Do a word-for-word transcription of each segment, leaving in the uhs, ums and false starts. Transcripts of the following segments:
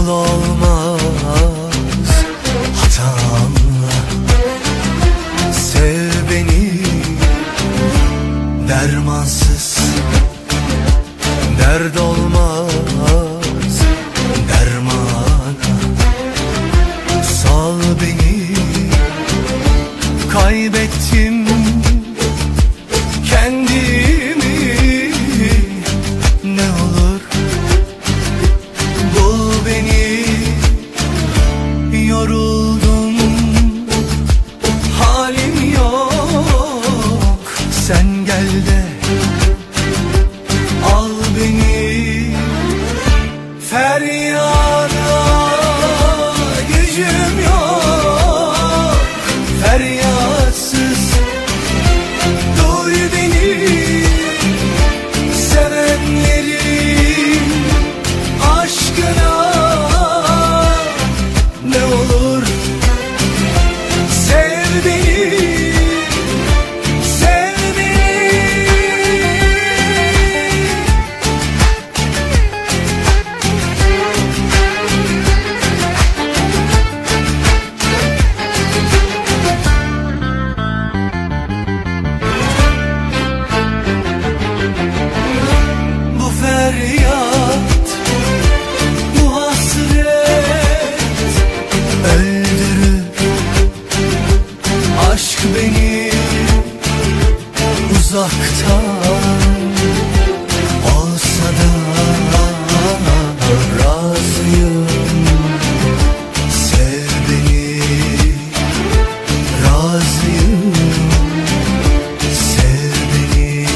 Kul olmaz hatanla, sev beni dermansız. Dert olmaz dermana, sal beni. Kaybettim kendimi, ne olur bul beni. Yoruldum, halim yok, sen gel de al beni. Feryada gücüm yok, feryatsız duy beni. Sevenlerin aşkına ne olur sev beni, sev beni. Bu feryat, bu hasret öldürür. Aşk beni uzaktan olsa da razıyım. Sev beni, razıyım. Sev beni.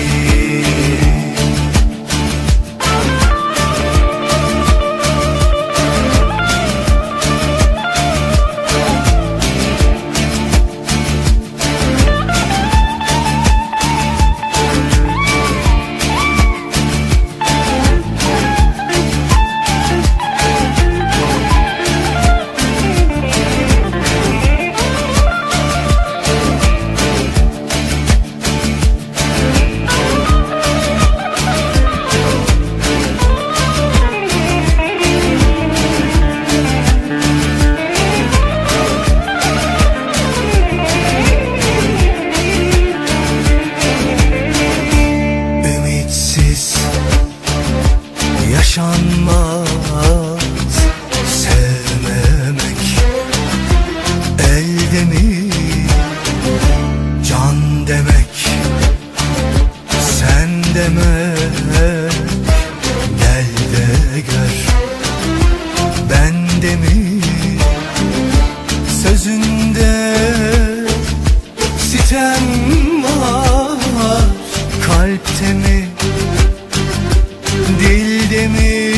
Yaşanmaz sevmemek, elde mi can demek, sen demek. Gel de gör, bende mi sözünde sitem var, kalpte mi dilde mi,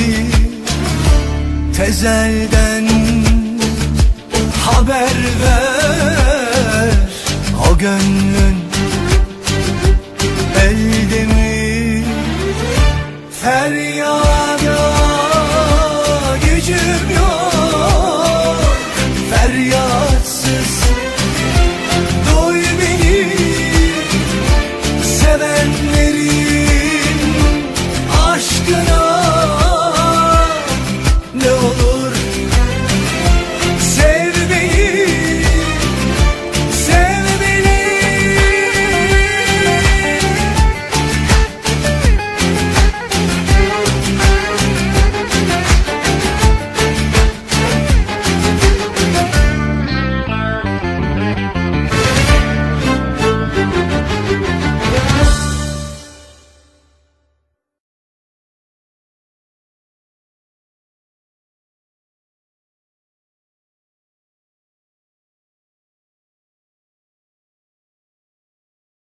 tezelden haber ver. O gönlün